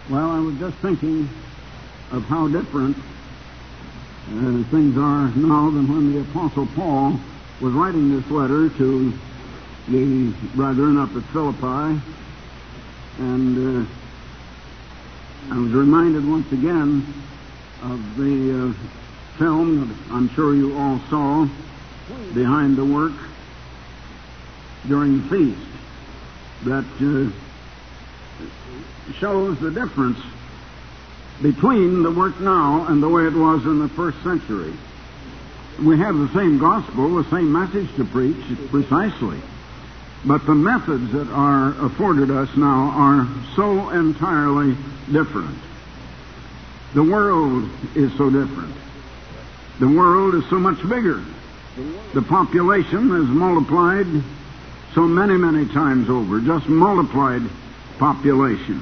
Well, I was just thinking of how different things are now than when the Apostle Paul was writing this letter to the brethren up at Philippi. And I was reminded once again of the film that I'm sure you all saw, Behind the Work, during the feast, that shows the difference between the work now and the way it was in the first century. We have the same gospel, the same message to preach, precisely. But the methods that are afforded us now are so entirely different. The world is so different. The world is so much bigger. The population has multiplied so many, many times over, just multiplied population.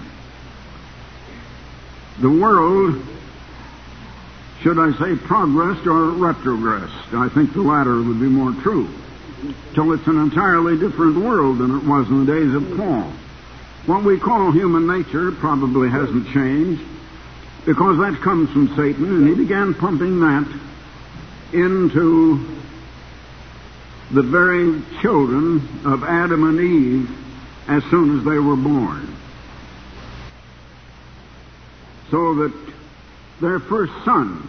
The world, should I say, progressed or retrogressed? I think the latter would be more true. Till it's an entirely different world than it was in the days of Paul. What we call human nature probably hasn't changed, because that comes from Satan, and he began pumping that into the very children of Adam and Eve as soon as they were born. So that their first son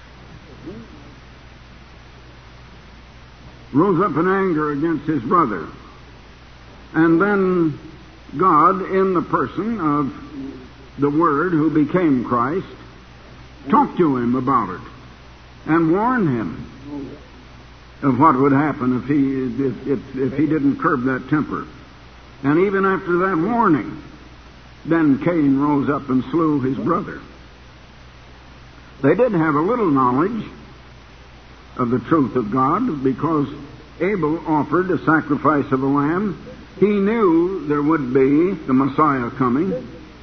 rose up in anger against his brother. And then God, in the person of the Word who became Christ, talked to him about it and warned him of what would happen if he didn't curb that temper. And even after that warning, then Cain rose up and slew his brother. They did have a little knowledge of the truth of God, because Abel offered a sacrifice of a lamb. He knew there would be the Messiah coming.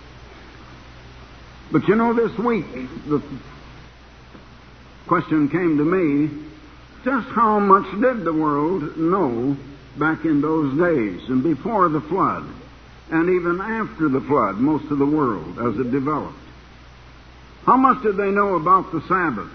But you know, this week the question came to me, just how much did the world know back in those days and before the flood, and even after the flood, most of the world as it developed? How much did they know about the Sabbath?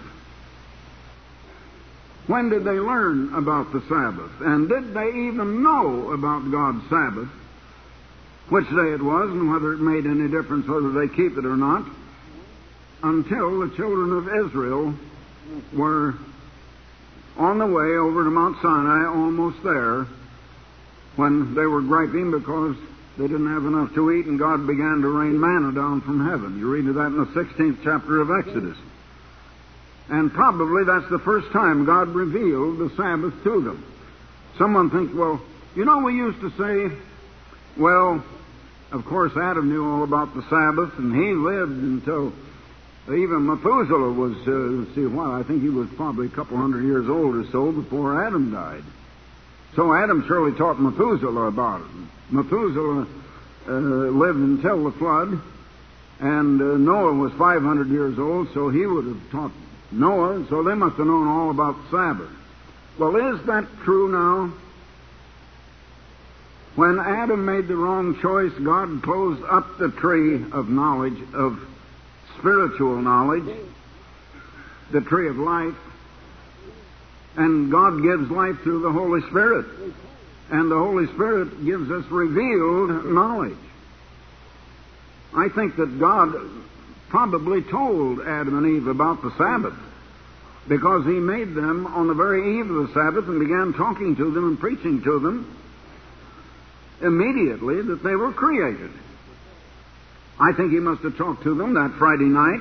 When did they learn about the Sabbath? And did they even know about God's Sabbath, which day it was, and whether it made any difference whether they keep it or not, until the children of Israel were on the way over to Mount Sinai, almost there, when they were griping because they didn't have enough to eat, and God began to rain manna down from heaven. You read of that in the 16th chapter of Exodus. And probably that's the first time God revealed the Sabbath to them. Someone thinks, well, you know, we used to say, well, of course Adam knew all about the Sabbath, and he lived until even Methuselah was, I think he was probably a couple hundred years old or so before Adam died. So Adam surely taught Methuselah about it. Methuselah lived until the flood, and Noah was 500 years old, so he would have taught Noah, so they must have known all about the Sabbath. Well, is that true now? When Adam made the wrong choice, God closed up the tree of knowledge, of spiritual knowledge, the tree of life, and God gives life through the Holy Spirit. And the Holy Spirit gives us revealed knowledge. I think that God probably told Adam and Eve about the Sabbath, because he made them on the very eve of the Sabbath and began talking to them and preaching to them immediately that they were created. I think he must have talked to them that Friday night.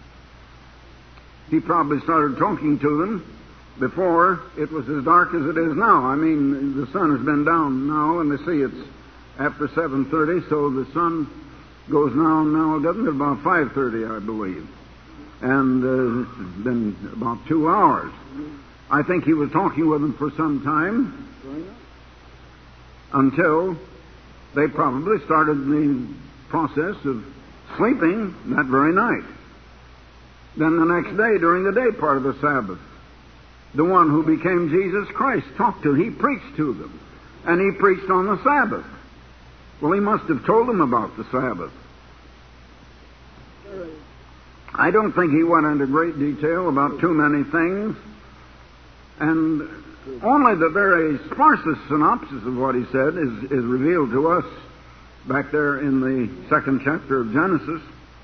He probably started talking to them before it was as dark as it is now. I mean, the sun has been down now, and they see it's after 7:30, so the sun goes now, doesn't it? About 5:30, I believe. And it's been about 2 hours. I think he was talking with them for some time until they probably started the process of sleeping that very night. Then the next day, during the day part of the Sabbath, the one who became Jesus Christ talked to them. He preached to them. And he preached on the Sabbath. Well, he must have told them about the Sabbath. I don't think he went into great detail about too many things, and only the very sparsest synopsis of what he said is revealed to us back there in the 2nd chapter of Genesis.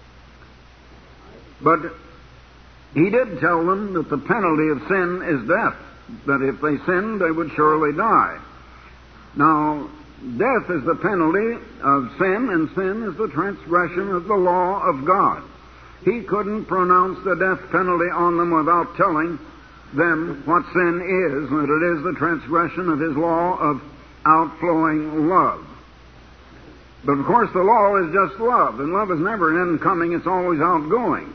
But he did tell them that the penalty of sin is death, that if they sinned, they would surely die. Now, death is the penalty of sin, and sin is the transgression of the law of God. He couldn't pronounce the death penalty on them without telling them what sin is, that it is the transgression of His law of outflowing love. But of course the law is just love, and love is never incoming, it's always outgoing.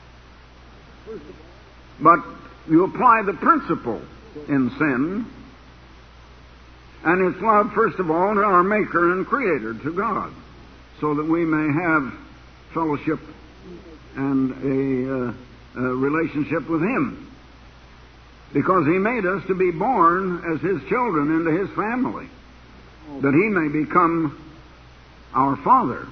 But you apply the principle in sin, and it's love, first of all, to our Maker and Creator, to God, so that we may have fellowship and a relationship with Him. Because He made us to be born as His children into His family, that He may become our Father.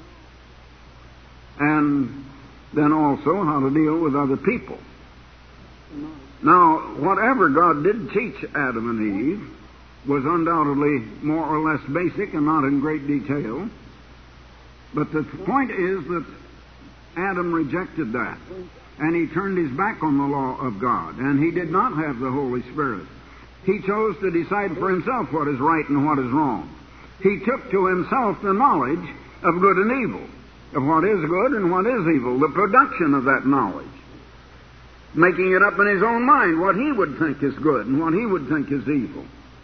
And then also how to deal with other people. Now, whatever God did teach Adam and Eve was undoubtedly more or less basic and not in great detail. But the point is that Adam rejected that, and he turned his back on the law of God, and he did not have the Holy Spirit. He chose to decide for himself what is right and what is wrong. He took to himself the knowledge of good and evil, of what is good and what is evil, the production of that knowledge, making it up in his own mind what he would think is good and what he would think is evil.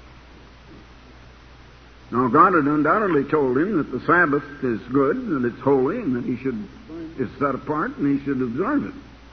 Now, God had undoubtedly told him that the Sabbath is good, that it's holy, and that he is set apart, and he should observe it.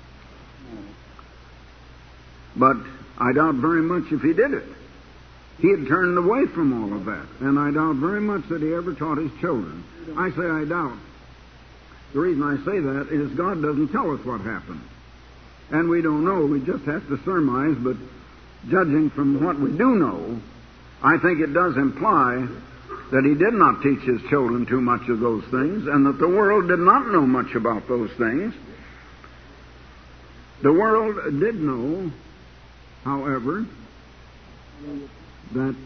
But I doubt very much if he did it. He had turned away from all of that, and I doubt very much that he ever taught his children. I say I doubt. The reason I say that is God doesn't tell us what happened. And we don't know. We just have to surmise, but judging from what we do know, I think it does imply that he did not teach his children too much of those things, and that the world did not know much about those things. The world did know, however, that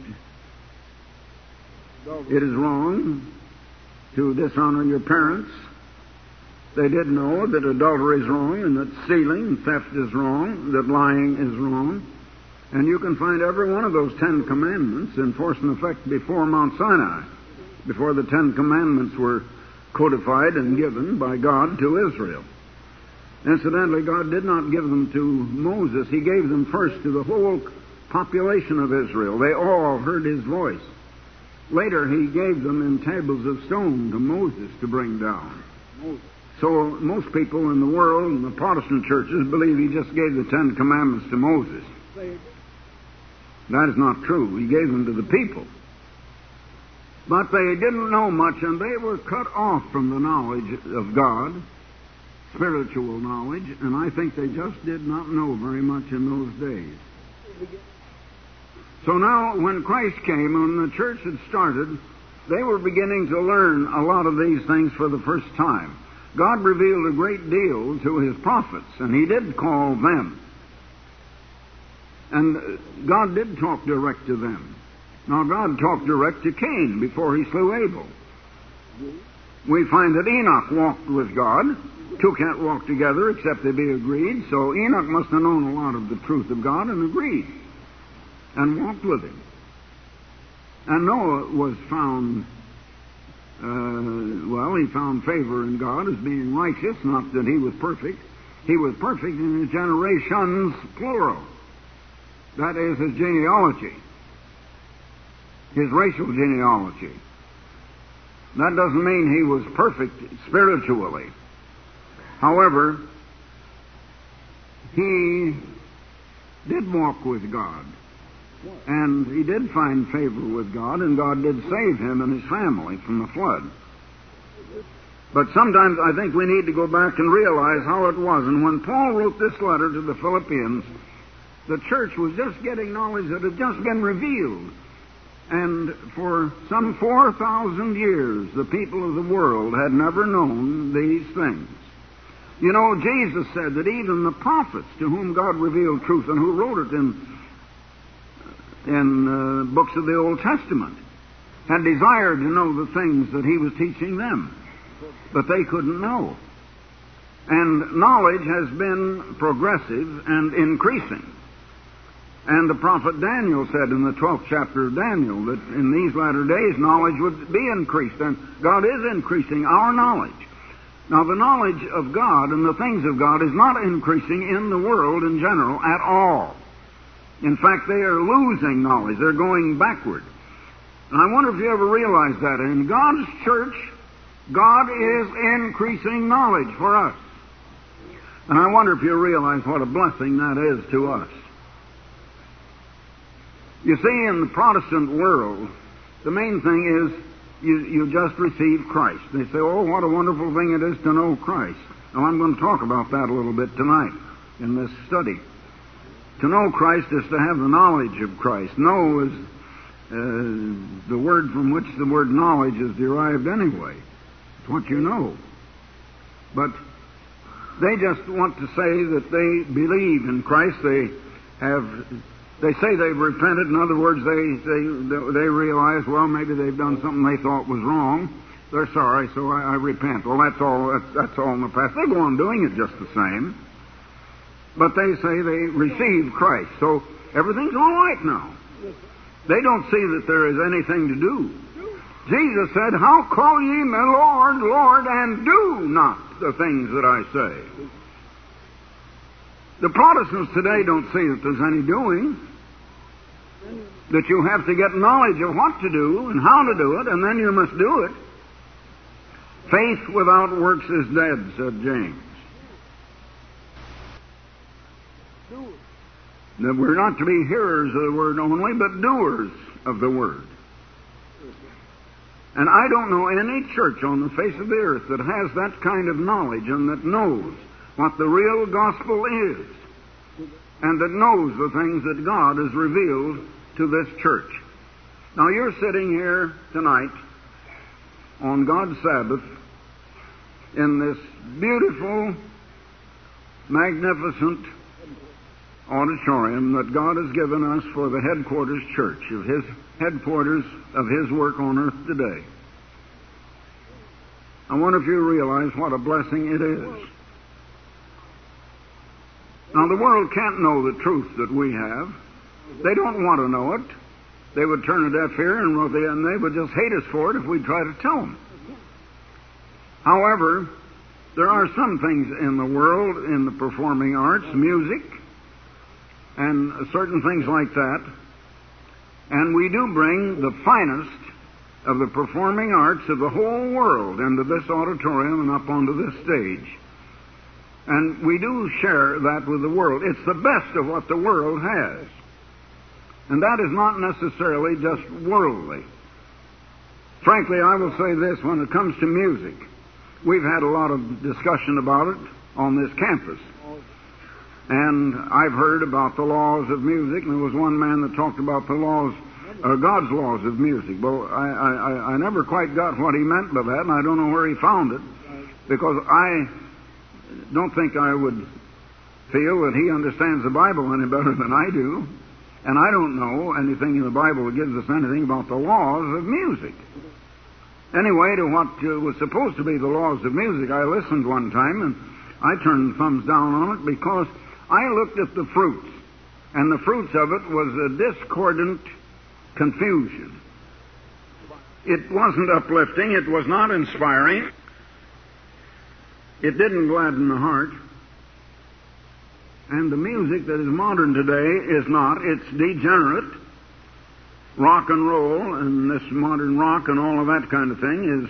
it is wrong to dishonor your parents. They did know that adultery is wrong, and that stealing and theft is wrong, that lying is wrong. And you can find every one of those 10 commandments in force and effect before Mount Sinai, before the 10 commandments were codified and given by God to Israel. Incidentally, God did not give them to Moses. He gave them first to the whole population of Israel. They all heard His voice. Later, He gave them in tables of stone to Moses to bring down. So most people in the world, in the Protestant churches, believe He just gave the 10 commandments to Moses. That is not true. He gave them to the people. But they didn't know much, and they were cut off from the knowledge of God, spiritual knowledge, and I think they just did not know very much in those days. So now, when Christ came and the church had started, they were beginning to learn a lot of these things for the first time. God revealed a great deal to His prophets, and He did call them. And God did talk direct to them. Now, God talked direct to Cain before he slew Abel. We find that Enoch walked with God. Two can't walk together except they be agreed. So Enoch must have known a lot of the truth of God and agreed and walked with Him. And Noah was found, he found favor in God as being righteous, not that he was perfect. He was perfect in his generations, plural. That is his genealogy, his racial genealogy. That doesn't mean he was perfect spiritually. However, he did walk with God, and he did find favor with God, and God did save him and his family from the flood. But sometimes I think we need to go back and realize how it was. And when Paul wrote this letter to the Philippians, the church was just getting knowledge that had just been revealed. And for some 4,000 years, the people of the world had never known these things. You know, Jesus said that even the prophets to whom God revealed truth and who wrote it in books of the Old Testament had desired to know the things that he was teaching them, but they couldn't know. And knowledge has been progressive and increasing. And the prophet Daniel said in the 12th chapter of Daniel that in these latter days knowledge would be increased, and God is increasing our knowledge. Now, the knowledge of God and the things of God is not increasing in the world in general at all. In fact, they are losing knowledge. They're going backward. And I wonder if you ever realize that. In God's church, God is increasing knowledge for us. And I wonder if you realize what a blessing that is to us. You see, in the Protestant world, the main thing is you just receive Christ. They say, oh, what a wonderful thing it is to know Christ. Now, I'm going to talk about that a little bit tonight in this study. To know Christ is to have the knowledge of Christ. Know is the word from which the word knowledge is derived anyway. It's what you know. But they just want to say that they believe in Christ. They say they've repented. In other words, they realize, well, maybe they've done something they thought was wrong. They're sorry, so I repent. Well, that's all in the past. They go on doing it just the same. But they say they receive Christ. So everything's all right now. They don't see that there is anything to do. Jesus said, how call ye me Lord, Lord, and do not the things that I say? The Protestants today don't see that there's any doing. That you have to get knowledge of what to do and how to do it, and then you must do it. Faith without works is dead, said James. That we're not to be hearers of the word only, but doers of the word. And I don't know any church on the face of the earth that has that kind of knowledge and that knows what the real gospel is, and that knows the things that God has revealed to this church. Now, you're sitting here tonight on God's Sabbath in this beautiful, magnificent auditorium that God has given us for the headquarters church of His headquarters of His work on earth today. I wonder if you realize what a blessing it is. Now, the world can't know the truth that we have. They don't want to know it. They would turn a deaf ear and they would just hate us for it if we try to tell them. However, there are some things in the world, in the performing arts, music, and certain things like that. And we do bring the finest of the performing arts of the whole world into this auditorium and up onto this stage. And we do share that with the world. It's the best of what the world has. And that is not necessarily just worldly. Frankly, I will say this, when it comes to music, we've had a lot of discussion about it on this campus. And I've heard about the laws of music, and there was one man that talked about the laws, God's laws of music. Well, I never quite got what he meant by that, and I don't know where he found it, because I don't think I would feel that he understands the Bible any better than I do, and I don't know anything in the Bible that gives us anything about the laws of music. Anyway, to what was supposed to be the laws of music, I listened one time, and I turned thumbs down on it because I looked at the fruits, and the fruits of it was a discordant confusion. It wasn't uplifting, it was not inspiring, it didn't gladden the heart. And the music that is modern today is not. It's degenerate. Rock and roll and this modern rock and all of that kind of thing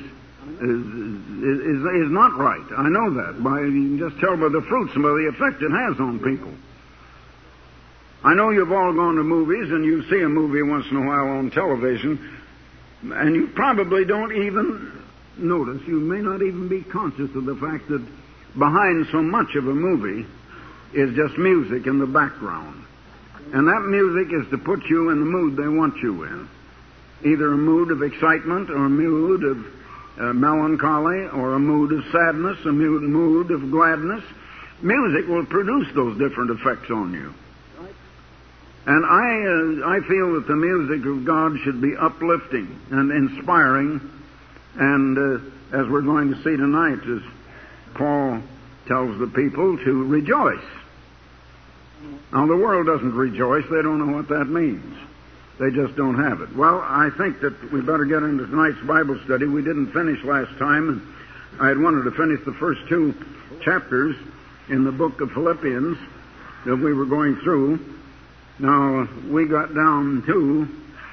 is not right. I know that. You can just tell by the fruits and by the effect it has on people. I know you've all gone to movies and you see a movie once in a while on television, and you probably don't even notice, you may not even be conscious of the fact that behind so much of a movie is just music in the background. And that music is to put you in the mood they want you in. Either a mood of excitement or a mood of melancholy or a mood of sadness, a mood of gladness. Music will produce those different effects on you. And I feel that the music of God should be uplifting and inspiring, and as we're going to see tonight, as Paul tells the people to rejoice. Now, the world doesn't rejoice. They don't know what that means. They just don't have it. Well, I think that we better get into tonight's Bible study. We didn't finish last time, and I had wanted to finish the first 2 chapters in the book of Philippians that we were going through. Now, we got down to,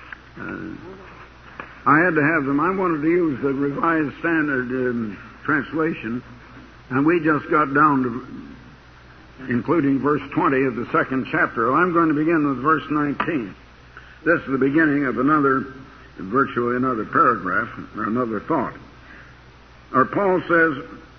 I had to have them. I wanted to use the Revised Standard Translation, and we just got down to, including verse 20 of the 2nd chapter. Well, I'm going to begin with verse 19. This is the beginning of virtually another paragraph, or another thought. Or Paul says,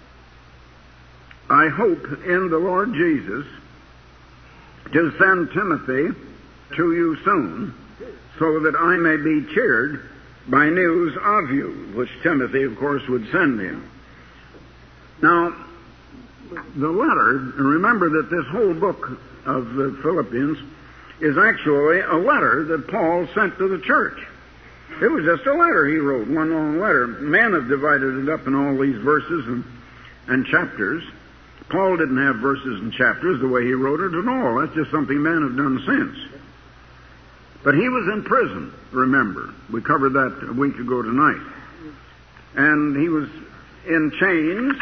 I hope in the Lord Jesus to send Timothy to you soon, so that I may be cheered by news of you, which Timothy, of course, would send him. Now, the letter, remember that this whole book of the Philippians is actually a letter that Paul sent to the church. It was just a letter he wrote, one long letter. Men have divided it up in all these verses and chapters. Paul didn't have verses and chapters the way he wrote it at all. That's just something men have done since. But he was in prison, remember. We covered that a week ago tonight. And he was in chains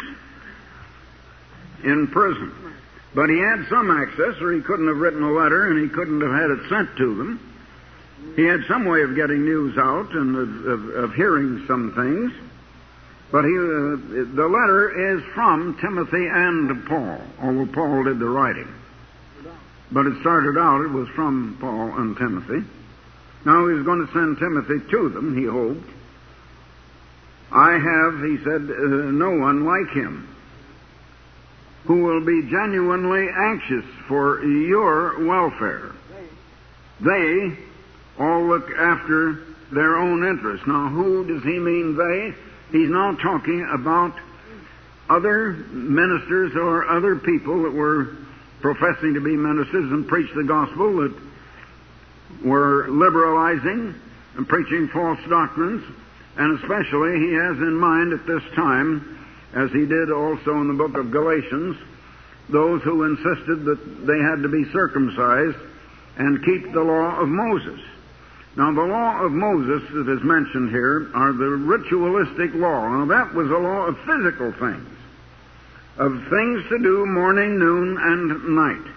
in prison. But he had some access, or he couldn't have written a letter, and he couldn't have had it sent to them. He had some way of getting news out and of hearing some things. But the letter is from Timothy and Paul, although Paul did the writing. But it started out, it was from Paul and Timothy. Now he was going to send Timothy to them, he hoped. I have, he said, no one like him, who will be genuinely anxious for your welfare. They all look after their own interests. Now, who does he mean they? He's now talking about other ministers or other people that were professing to be ministers and preach the gospel, that were liberalizing and preaching false doctrines, and especially he has in mind at this time, as he did also in the book of Galatians, those who insisted that they had to be circumcised and keep the law of Moses. Now, the law of Moses that is mentioned here are the ritualistic law. Now, that was a law of physical things, of things to do morning, noon, and night.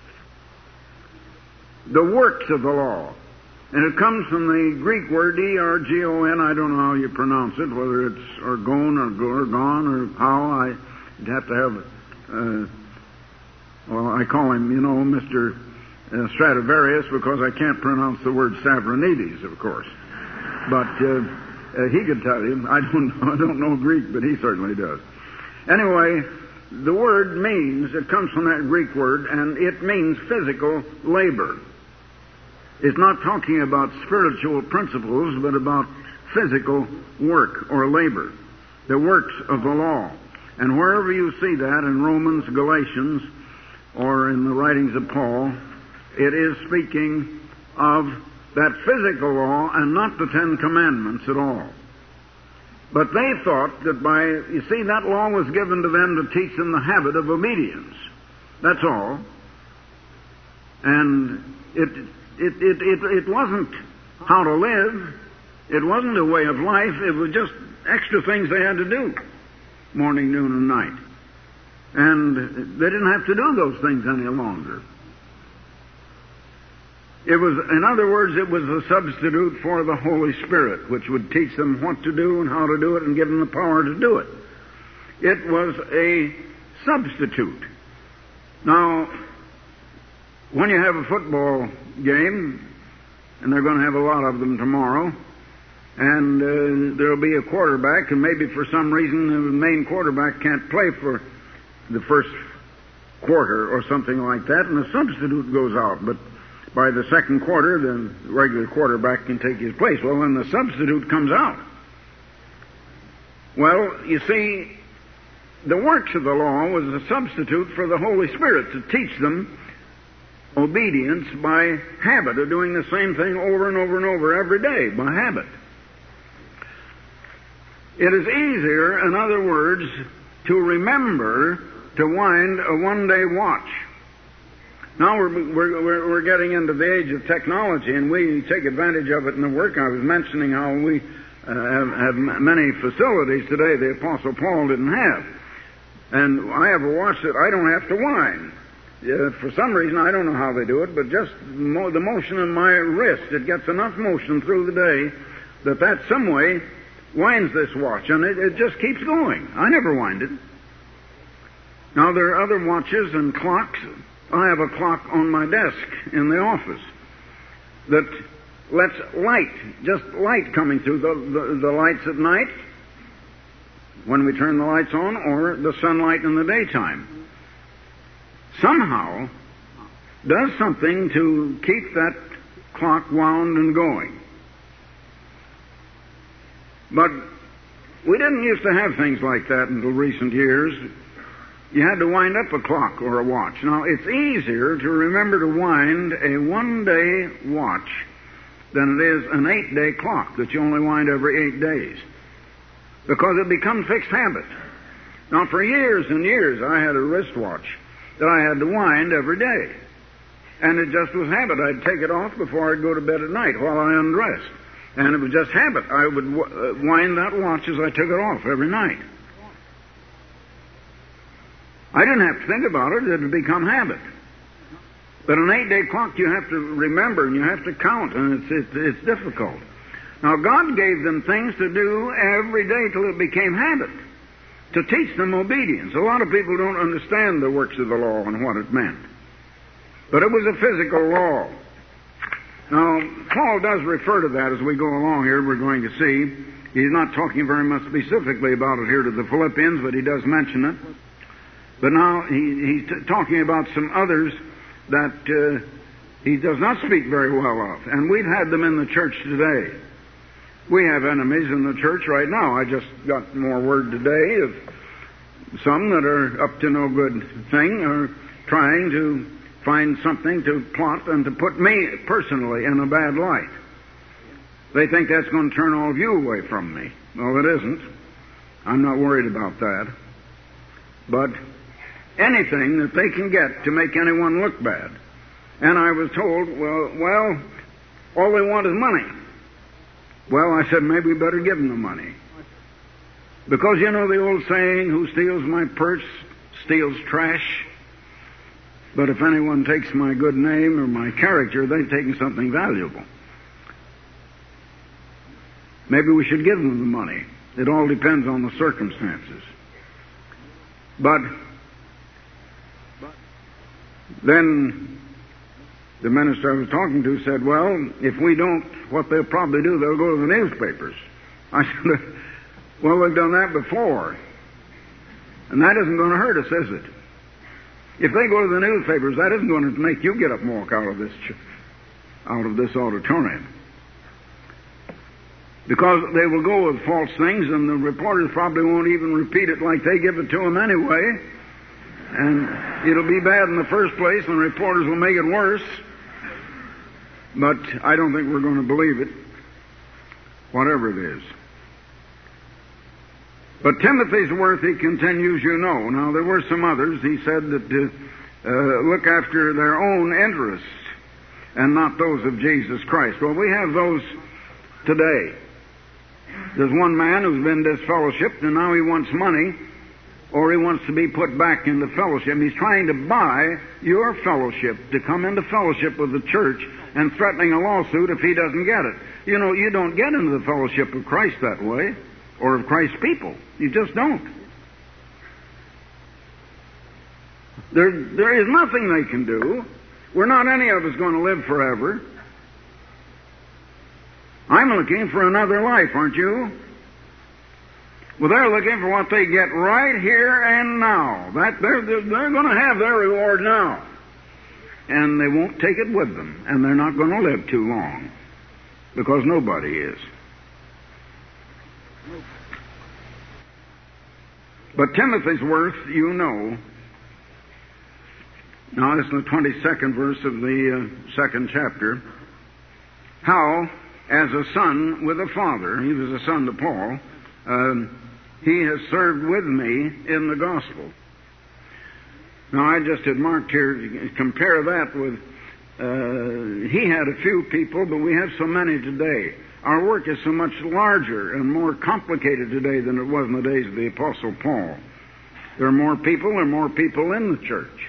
The works of the law. And it comes from the Greek word ergon. I don't know how you pronounce it, whether it's orgon or gorgon or how. I'd have to have, I call him, Mr. Stradivarius, because I can't pronounce the word Savronides, of course. But he could tell you. I don't know Greek, but he certainly does. Anyway, the word means, it comes from that Greek word, and it means physical labor. It's not talking about spiritual principles, but about physical work or labor, the works of the law. And wherever you see that in Romans, Galatians, or in the writings of Paul, it is speaking of that physical law and not the 10 Commandments at all. But they thought that that law was given to them to teach them the habit of obedience. That's all. And it wasn't how to live. It wasn't a way of life. It was just extra things they had to do, morning, noon, and night. And they didn't have to do those things any longer. It was, in other words, it was a substitute for the Holy Spirit, which would teach them what to do and how to do it and give them the power to do it. It was a substitute. Now, when you have a football game, and they're going to have a lot of them tomorrow, and there'll be a quarterback, and maybe for some reason the main quarterback can't play for the first quarter or something like that, and the substitute goes out. But by the second quarter, the regular quarterback can take his place. Well, when the substitute comes out, Well, you see, the works of the law was a substitute for the Holy Spirit to teach them obedience by habit of doing the same thing over and over and over every day, by habit. It is easier, in other words, to remember to wind a one-day watch. Now we're getting into the age of technology, and we take advantage of it in the work. I was mentioning how we have many facilities today the Apostle Paul didn't have. And I have a watch that I don't have to wind. For some reason, I don't know how they do it, but just the motion in my wrist, it gets enough motion through the day that some way winds this watch, and it just keeps going. I never wind it. Now, there are other watches and clocks. I have a clock on my desk in the office that lets just light coming through the lights at night when we turn the lights on, or the sunlight in the daytime. Somehow does something to keep that clock wound and going. But we didn't used to have things like that until recent years. You had to wind up a clock or a watch. Now, it's easier to remember to wind a one-day watch than it is an 8-day clock that you only wind every 8 days, because it becomes fixed habit. Now, for years and years, I had a wristwatch that I had to wind every day. And it just was habit. I'd take it off before I'd go to bed at night while I undressed. And it was just habit. I would wind that watch as I took it off every night. I didn't have to think about it. It had become habit. But an 8-day clock you have to remember and you have to count, and it's difficult. Now, God gave them things to do every day till it became habit, to teach them obedience. A lot of people don't understand the works of the law and what it meant. But it was a physical law. Now, Paul does refer to that as we go along here. We're going to see. He's not talking very much specifically about it here to the Philippians, but he does mention it. But now he's talking about some others that he does not speak very well of. And we've had them in the church today. We have enemies in the church right now. I just got more word today of some that are up to no good thing, or trying to find something to plot and to put me personally in a bad light. They think that's going to turn all of you away from me. Well, it isn't. I'm not worried about that. But anything that they can get to make anyone look bad. And I was told, well, all they want is money. Well, I said, maybe we better give them the money. Because you know the old saying, who steals my purse steals trash. But if anyone takes my good name or my character, they've taken something valuable. Maybe we should give them the money. It all depends on the circumstances. But then the minister I was talking to said, well, if we don't, what they'll probably do, they'll go to the newspapers. I said, well, they've done that before. And that isn't going to hurt us, is it? If they go to the newspapers, that isn't going to make you get up and walk out of this auditorium. Because they will go with false things, and the reporters probably won't even repeat it like they give it to them anyway. And it'll be bad in the first place, and reporters will make it worse. But I don't think we're going to believe it, whatever it is. But Timothy's worth, he continues, you know. Now, there were some others. He said that look after their own interests and not those of Jesus Christ. Well, we have those today. There's one man who's been disfellowshipped, and now he wants money, or he wants to be put back into fellowship. He's trying to buy your fellowship, to come into fellowship with the church, and threatening a lawsuit if he doesn't get it. You know, you don't get into the fellowship of Christ that way, or of Christ's people. You just don't. There is nothing they can do. We're not any of us going to live forever. I'm looking for another life, aren't you? Well, they're looking for what they get right here and now. They're going to have their reward now. And they won't take it with them. And they're not going to live too long. Because nobody is. But Timothy's worth you know. Now, this is the 22nd verse of the second chapter. How, as a son with a father, he was a son to Paul, he has served with me in the gospel. Now, I just had marked here, compare that with, he had a few people, but we have so many today. Our work is so much larger and more complicated today than it was in the days of the Apostle Paul. There are more people in the church.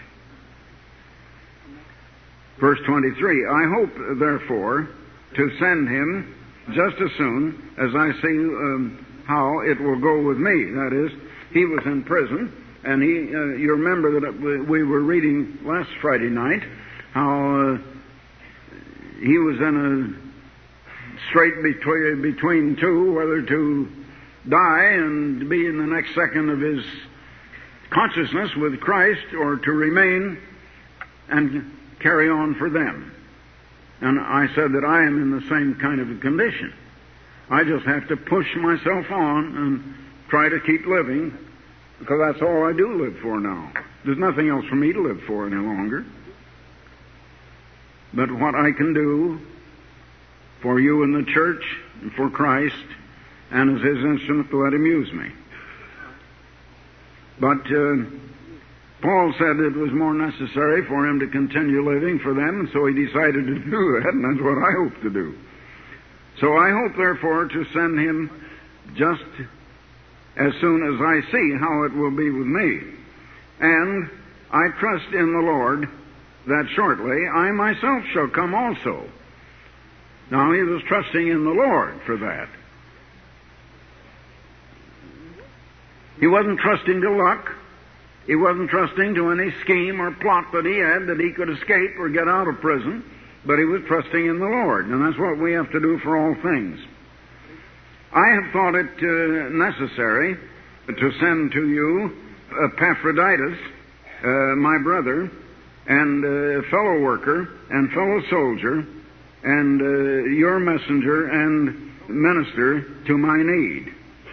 Verse 23, I hope, therefore, to send him just as soon as I see how it will go with me. That is, he was in prison, and you remember that we were reading last Friday night how he was in a strait between two, whether to die and be in the next second of his consciousness with Christ, or to remain and carry on for them. And I said that I am in the same kind of a condition. I just have to push myself on and try to keep living, because that's all I do live for now. There's nothing else for me to live for any longer. But what I can do for you in the church and for Christ and as His instrument to let Him use me. But Paul said it was more necessary for him to continue living for them, and so he decided to do that, and that's what I hope to do. So I hope, therefore, to send him just as soon as I see how it will be with me. And I trust in the Lord that shortly I myself shall come also. Now, he was trusting in the Lord for that. He wasn't trusting to luck. He wasn't trusting to any scheme or plot that he had that he could escape or get out of prison, but he was trusting in the Lord, and that's what we have to do for all things. I have thought it necessary to send to you Epaphroditus, my brother, and fellow worker, and fellow soldier, and your messenger and minister to my need.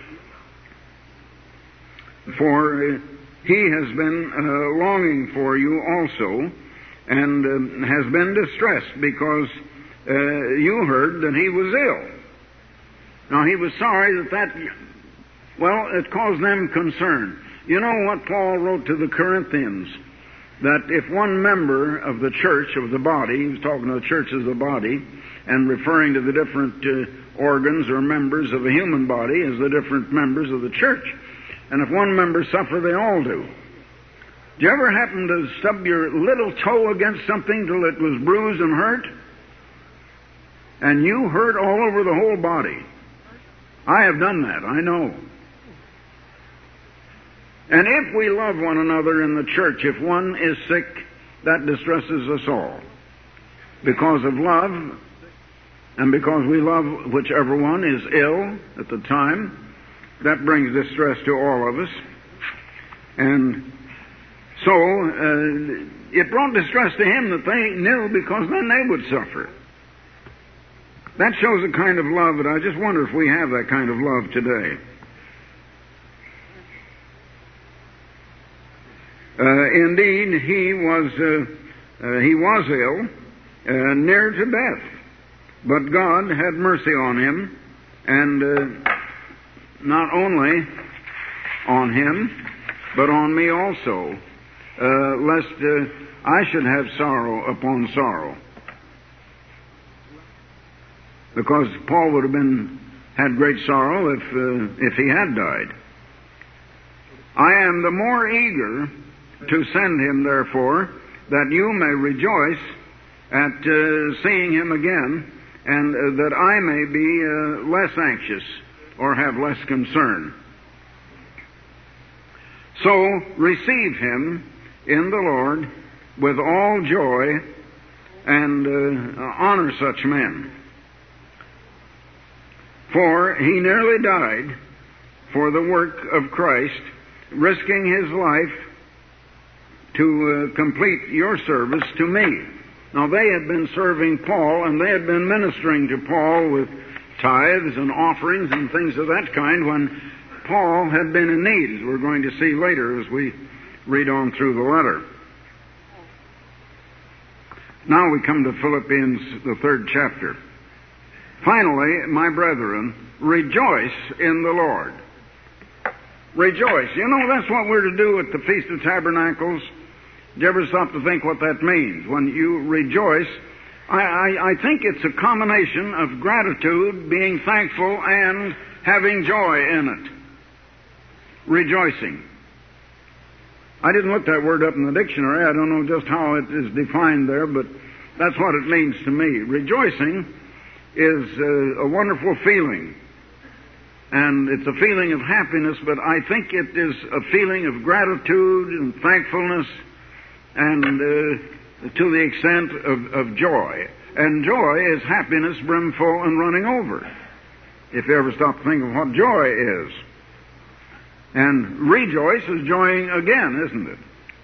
For he has been longing for you also, and has been distressed because you heard that he was ill. Now, he was sorry that it caused them concern. You know what Paul wrote to the Corinthians? That if one member of the church, of the body, he was talking to the church as a body, and referring to the different organs or members of a human body as the different members of the church. And if one member suffer, they all do. Do you ever happen to stub your little toe against something till it was bruised and hurt? And you hurt all over the whole body. I have done that, I know. And if we love one another in the church, if one is sick, that distresses us all. Because of love, and because we love whichever one is ill at the time, that brings distress to all of us. And so, it brought distress to him that they knew, because then they would suffer. That shows a kind of love that I just wonder if we have that kind of love today. Indeed, he was ill, near to death. But God had mercy on him, and not only on him, but on me also, lest I should have sorrow upon sorrow. Because Paul would have had great sorrow if he had died. I am the more eager to send him, therefore, that you may rejoice at seeing him again, and that I may be less anxious or have less concern. So receive him in the Lord with all joy, and honor such men. For he nearly died for the work of Christ, risking his life to complete your service to me. Now, they had been serving Paul, and they had been ministering to Paul with tithes and offerings and things of that kind when Paul had been in need, as we're going to see later as we read on through the letter. Now we come to Philippians, the 3rd chapter. Finally, my brethren, rejoice in the Lord. Rejoice. You know, that's what we're to do at the Feast of Tabernacles. Did you ever stop to think what that means? When you rejoice, I think it's a combination of gratitude, being thankful, and having joy in it. Rejoicing. I didn't look that word up in the dictionary. I don't know just how it is defined there, but that's what it means to me. Rejoicing is a wonderful feeling. And it's a feeling of happiness, but I think it is a feeling of gratitude and thankfulness and to the extent of joy. And joy is happiness brimful and running over, if you ever stop to think of what joy is. And rejoice is joying again, isn't it?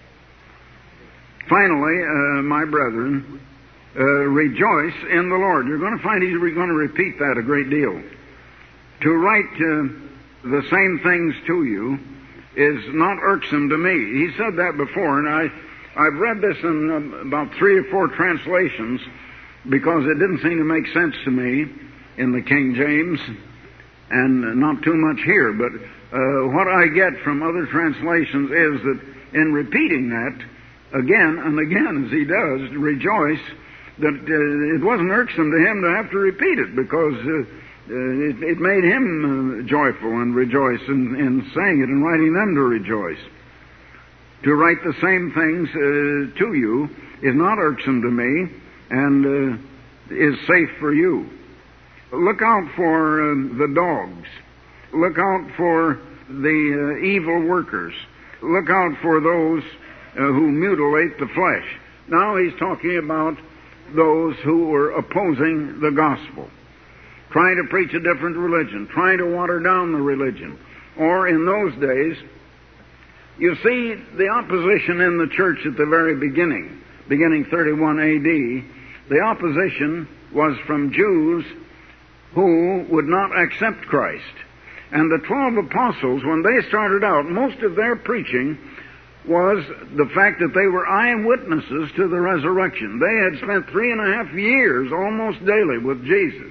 Finally, my brethren, rejoice in the Lord. You're going to find he's going to repeat that a great deal. To write the same things to you is not irksome to me. He said that before, and I've read this in about 3 or 4 translations because it didn't seem to make sense to me in the King James, and not too much here. But what I get from other translations is that in repeating that again and again, as he does, rejoice, that it wasn't irksome to him to have to repeat it because it made him joyful and rejoice in saying it and writing them to rejoice. To write the same things to you is not irksome to me and is safe for you. Look out for the dogs. Look out for the evil workers. Look out for those who mutilate the flesh. Now he's talking about those who were opposing the gospel, trying to preach a different religion, trying to water down the religion. Or in those days, you see the opposition in the church at the very beginning 31 A.D., the opposition was from Jews who would not accept Christ. And the 12 apostles, when they started out, most of their preaching was the fact that they were eyewitnesses to the resurrection. They had spent 3.5 years almost daily with Jesus.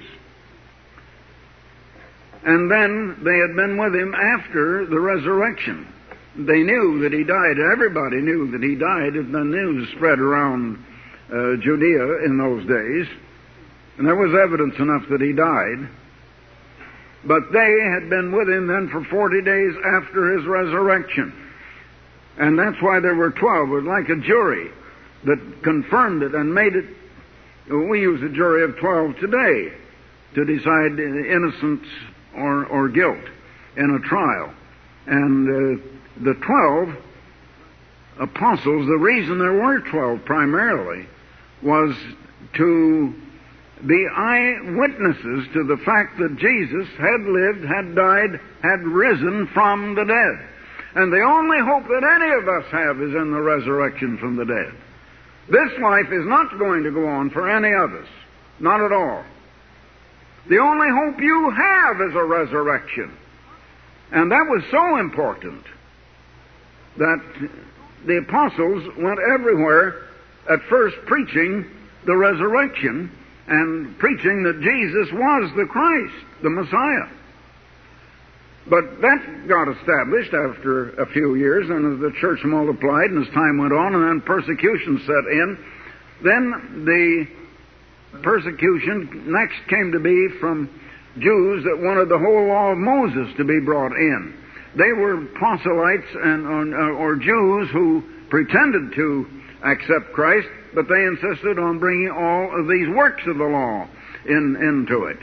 And then they had been with him after the resurrection. They knew that he died. Everybody knew that he died, and the news spread around Judea in those days. And there was evidence enough that he died. But they had been with him then for 40 days after his resurrection. And that's why there were 12. It was like a jury that confirmed it and made it. We use a jury of 12 today to decide innocence or guilt in a trial. And the 12 apostles, the reason there were 12 primarily was to be eyewitnesses to the fact that Jesus had lived, had died, had risen from the dead. And the only hope that any of us have is in the resurrection from the dead. This life is not going to go on for any of us. Not at all. The only hope you have is a resurrection. And that was so important that the apostles went everywhere at first preaching the resurrection and preaching that Jesus was the Christ, the Messiah. But that got established after a few years, and as the church multiplied and as time went on, and then persecution set in, then the persecution next came to be from Jews that wanted the whole law of Moses to be brought in. They were proselytes or Jews who pretended to accept Christ, but they insisted on bringing all of these works of the law into it,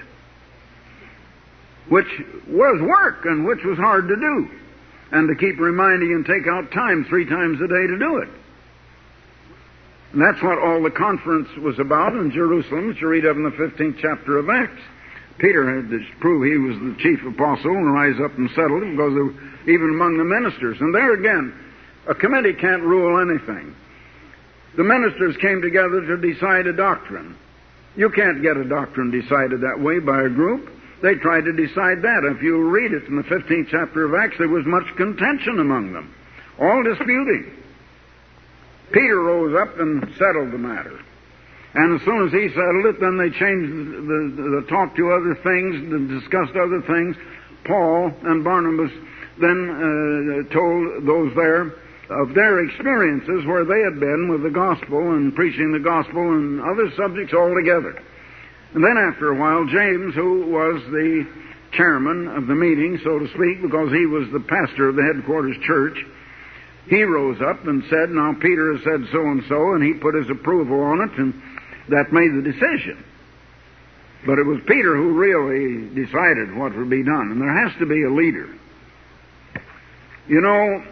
which was work and which was hard to do, and to keep reminding and take out time 3 times a day to do it. And that's what all the conference was about in Jerusalem, which you read of in the 15th chapter of Acts. Peter had to prove he was the chief apostle and rise up and settle it, because they were even among the ministers. And there again, a committee can't rule anything. The ministers came together to decide a doctrine. You can't get a doctrine decided that way by a group. they tried to decide that. If you read it in the 15th chapter of Acts, there was much contention among them, all disputing. Peter rose up and settled the matter. And as soon as he settled it, then they changed the talk to other things and discussed other things. Paul and Barnabas then told those there of their experiences where they had been with the gospel and preaching the gospel and other subjects altogether. And then after a while, James, who was the chairman of the meeting, so to speak, because he was the pastor of the headquarters church, he rose up and said, now Peter has said so-and-so, and he put his approval on it, and that made the decision. But it was Peter who really decided what would be done, and there has to be a leader. You know,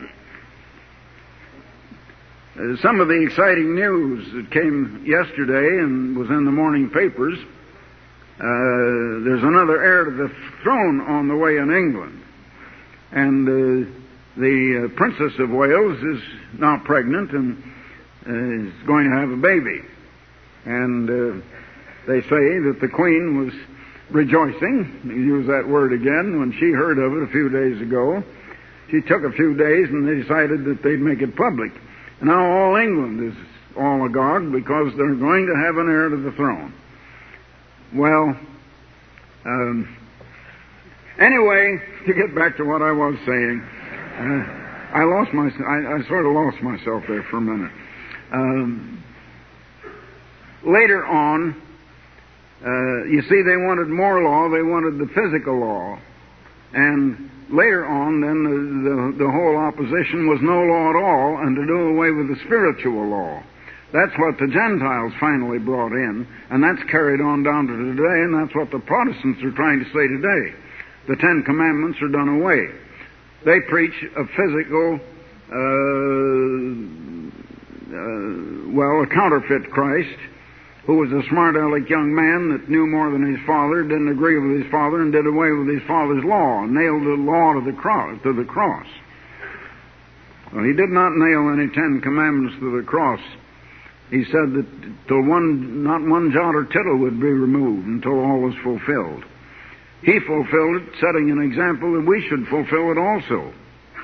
some of the exciting news that came yesterday and was in the morning papers, there's another heir to the throne on the way in England. And the Princess of Wales is now pregnant and is going to have a baby. And they say that the Queen was rejoicing, use that word again, when she heard of it a few days ago. She took a few days and they decided that they'd make it public. And now all England is all agog because they're going to have an heir to the throne. Well, anyway, to get back to what I was saying, I sort of lost myself there for a minute. Later on, you see, they wanted more law. They wanted the physical law. And later on, then, the whole opposition was no law at all, and to do away with the spiritual law. That's what the Gentiles finally brought in, and that's carried on down to today, and that's what the Protestants are trying to say today. The Ten Commandments are done away. They preach a physical, a counterfeit Christ, who was a smart aleck young man that knew more than his father, didn't agree with his father, and did away with his father's law, and nailed the law to the cross. Well, he did not nail any Ten Commandments to the cross. He said that not one jot or tittle would be removed until all was fulfilled. He fulfilled it, setting an example that we should fulfill it also.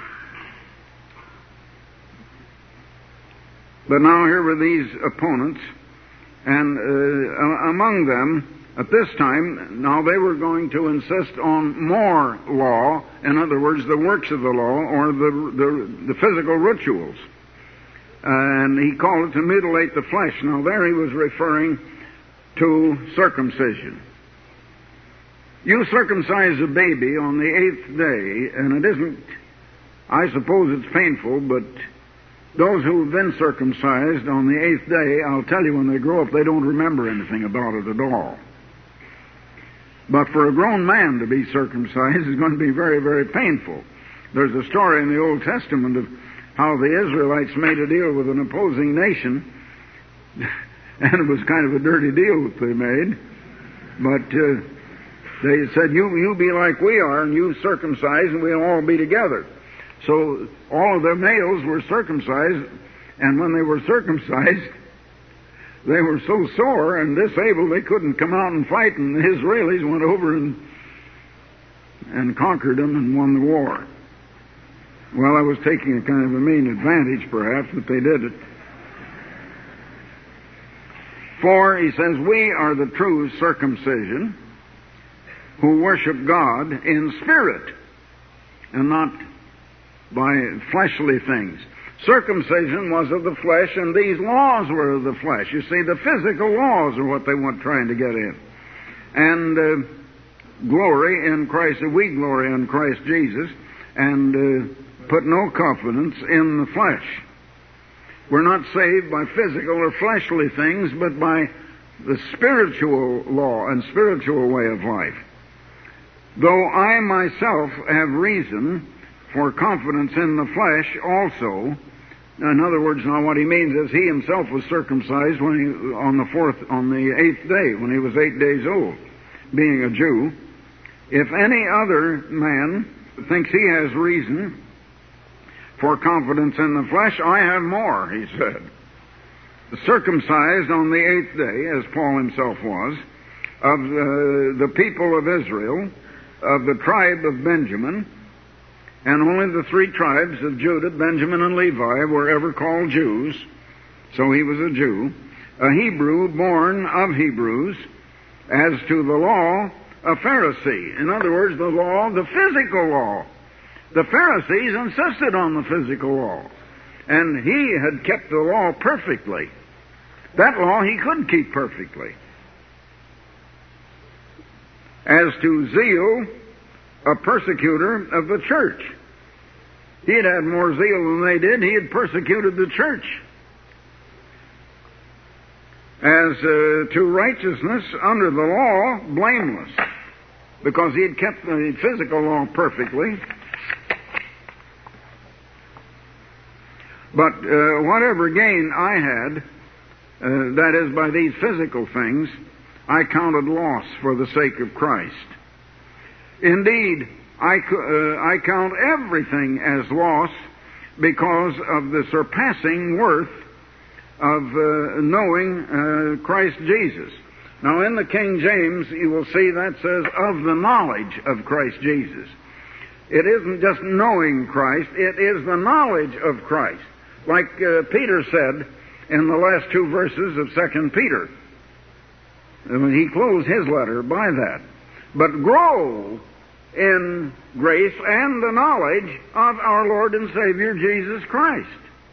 But now here were these opponents, and among them, at this time, now they were going to insist on more law, in other words, the works of the law, or the physical rituals. And he called it to mutilate the flesh. Now there he was referring to circumcision. You circumcise a baby on the 8th day, and it isn't, I suppose it's painful, but those who have been circumcised on the 8th day, I'll tell you, when they grow up, they don't remember anything about it at all. But for a grown man to be circumcised is going to be very, very painful. There's a story in the Old Testament of how the Israelites made a deal with an opposing nation, and it was kind of a dirty deal that they made. But they said, you be like we are, and you circumcise, and we'll all be together. So all of their males were circumcised, and when they were circumcised, they were so sore and disabled they couldn't come out and fight, and the Israelis went over and conquered them and won the war. Well, I was taking a kind of a mean advantage, perhaps, that they did it. For, he says, we are the true circumcision who worship God in spirit and not by fleshly things. Circumcision was of the flesh, and these laws were of the flesh. You see, the physical laws are what they want trying to get in. And glory in Christ, we glory in Christ Jesus, and put no confidence in the flesh. We're not saved by physical or fleshly things, but by the spiritual law and spiritual way of life. Though I myself have reason for confidence in the flesh also. In other words, now what he means is he himself was circumcised on the 8th day, when he was 8 days old, being a Jew. If any other man thinks he has reason for confidence in the flesh, I have more, he said. Circumcised on the 8th day, as Paul himself was, of the people of Israel, of the tribe of Benjamin, and only the three tribes of Judah, Benjamin, and Levi were ever called Jews, so he was a Jew, a Hebrew born of Hebrews, as to the law, a Pharisee. In other words, the law, the physical law. The Pharisees insisted on the physical law, and he had kept the law perfectly. That law he could keep perfectly. As to zeal, a persecutor of the church. He had had more zeal than they did. He had persecuted the church. As to righteousness under the law, blameless, because he had kept the physical law perfectly. But whatever gain I had, that is, by these physical things, I counted loss for the sake of Christ. Indeed, I count everything as loss because of the surpassing worth of knowing Christ Jesus. Now, in the King James, you will see that says, of the knowledge of Christ Jesus. It isn't just knowing Christ, it is the knowledge of Christ. Like Peter said in the last two verses of 2 Peter. He closed his letter by that. But grow in grace and the knowledge of our Lord and Savior Jesus Christ.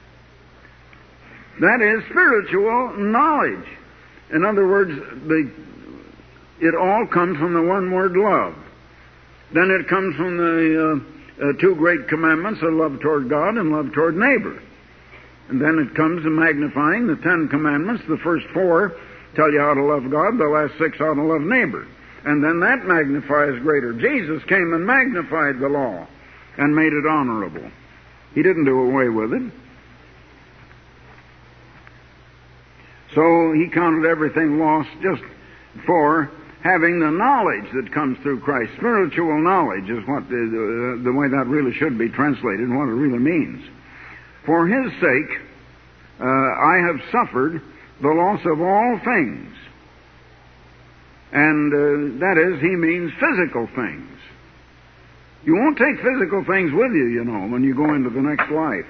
That is spiritual knowledge. In other words, it all comes from the one word, love. Then it comes from the two great commandments of love toward God and love toward neighbor. And then it comes to magnifying the 10 commandments. The first 4 tell you how to love God, the last 6 how to love neighbor. And then that magnifies greater. Jesus came and magnified the law and made it honorable. He didn't do away with it. So he counted everything lost just for having the knowledge that comes through Christ. Spiritual knowledge is what the way that really should be translated and what it really means. For his sake, I have suffered the loss of all things. And that is, he means physical things. You won't take physical things with you, you know, when you go into the next life.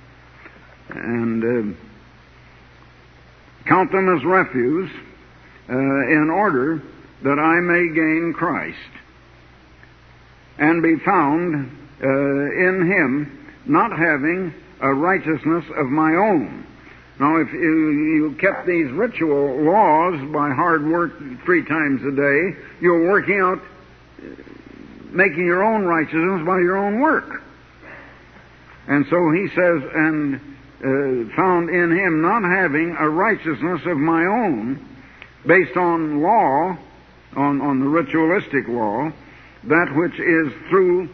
And count them as refuse in order that I may gain Christ and be found in him, not having a righteousness of my own. Now, if you kept these ritual laws by hard work 3 times a day, you're working out, making your own righteousness by your own work. And so he says, and found in him not having a righteousness of my own, based on law, on the ritualistic law, that which is through,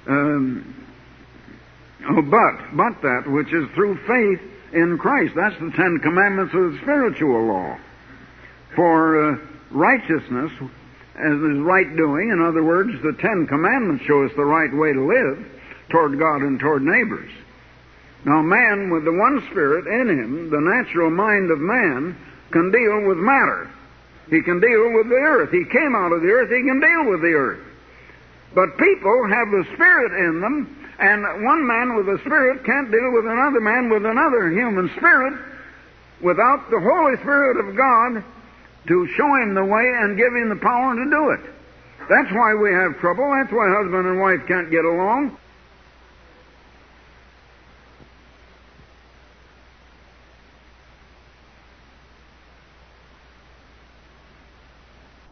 but that which is through faith in Christ. That's the 10 commandments of the spiritual law. For righteousness, as is right doing, in other words, the 10 commandments show us the right way to live toward God and toward neighbors. Now, man with the one Spirit in him, the natural mind of man, can deal with matter. He can deal with the earth. He came out of the earth, he can deal with the earth. But people have the Spirit in them, and one man with a spirit can't deal with another man with another human spirit without the Holy Spirit of God to show him the way and give him the power to do it. That's why we have trouble. That's why husband and wife can't get along.